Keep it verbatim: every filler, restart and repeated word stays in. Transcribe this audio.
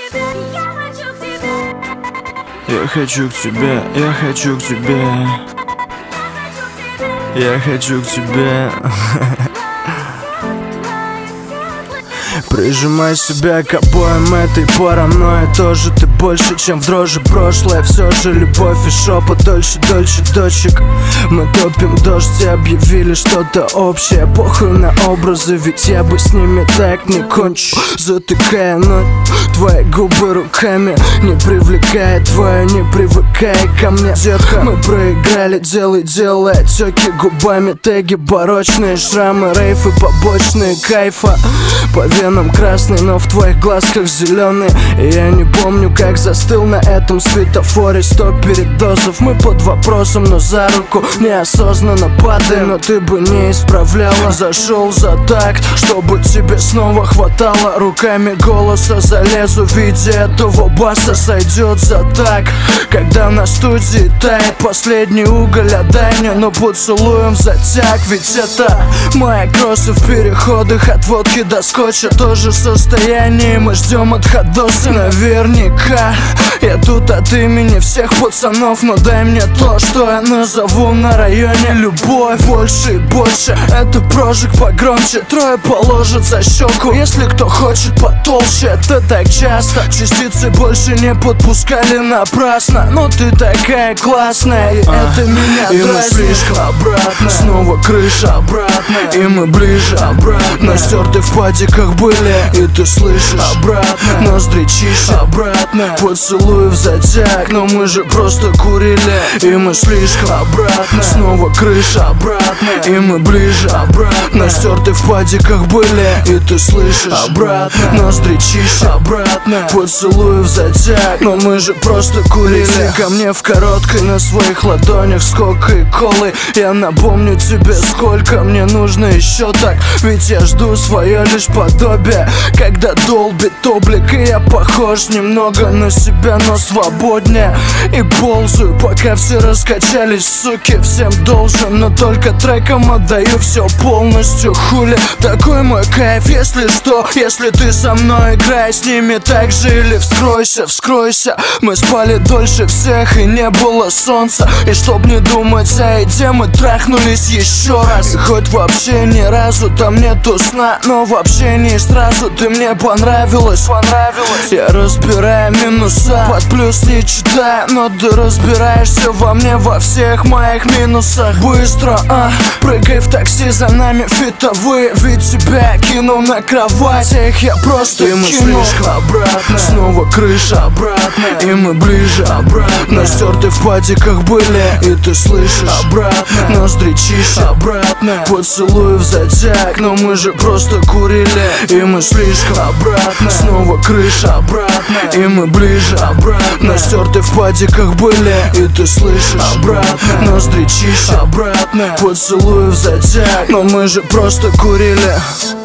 Я хочу к тебе, я хочу к тебе, я хочу к тебе. Прижимай себя к обоим этой паранойи. Тоже ты больше, чем в дрожи прошлое. Все же любовь и шепот дольше, дольше точек. Мы топим дождь и объявили что-то общее. Похуй на образы, ведь я бы с ними так не кончу. Затыкая ночь твои губы руками, не привлекая твою, не привыкай ко мне, детка. Мы проиграли, делай, делай отеки губами, теги, барочные шрамы, рейфы, побочные кайфа. По венам красный, но в твоих глазках зеленый. И я не помню, как застыл на этом светофоре. Сто передозов, мы под вопросом, но за руку неосознанно падаем. Но ты бы не исправляла. Зашел за такт, чтобы тебе снова хватало. Руками голоса залезу в виде этого баса. Сойдет за так, когда на студии тает последний уголь. Отдай мне, но поцелуем затяг. Ведь это мои кроссы в переходах от водки до скотча. Тоже состояние, мы ждем от ходоса. Наверняка я тут от имени всех пацанов. Но дай мне то, что я назову на районе любовь. Больше и больше, это прожиг погромче. Трое положат за щеку, если кто хочет потолще. Это так часто, частицы больше не подпускали напрасно. Но ты такая классная, и а, это меня и дразнит. Мы слишком обратно, снова крыша обратно, и мы ближе обратно. Стерты в падиках были, и ты слышишь обратно. Ноздри чище обратно, поцелуй в затяг. Но мы же просто курили, и мы слишком обратно. Снова крыша обратно, и мы ближе обратно. Стерты в падиках были, и ты слышишь обратно. Ноздри чище обратно, поцелуй в затяг. Но мы же просто курили. Лети ко мне в короткой, на своих ладонях сколько и колы. Я напомню тебе, сколько мне нужно еще так. Ведь я жду свое лишь подобие, когда долбит облик. И я похож немного на себя, но свободнее. И ползаю, пока все раскачались, суки. Всем должен, но только треком отдаю все полностью. Хули, такой мой кайф, если что. Если ты со мной, играй с ними так же. Или вскройся, вскройся. Мы спали дольше всех, и не было солнца. И чтоб не думать о еде, мы трахнулись еще раз. И хоть вообще ни разу там нету сна, но в общении сразу ты мне понравилась, понравилась. Я разбираю минуса, под плюс не читаю, но ты разбираешься во мне, во всех моих минусах. Быстро, а, прыгай в такси, за нами фитовые. Ведь тебя кинул на кровать, а их я просто и мы кинул. Слишком обратно, снова крыша обратно, и мы ближе обратно. Стерты в падиках были, и ты слышишь обратно. Ноздри чище обратно, поцелуй в затяг. Но мы же просто курили, и мы слишком обратно. Снова крыша обратно, и мы ближе обратно. Стерты в падиках были, и ты слышишь обратно. Ноздри чище обратно, поцелуй в затяг. Но мы же просто курили.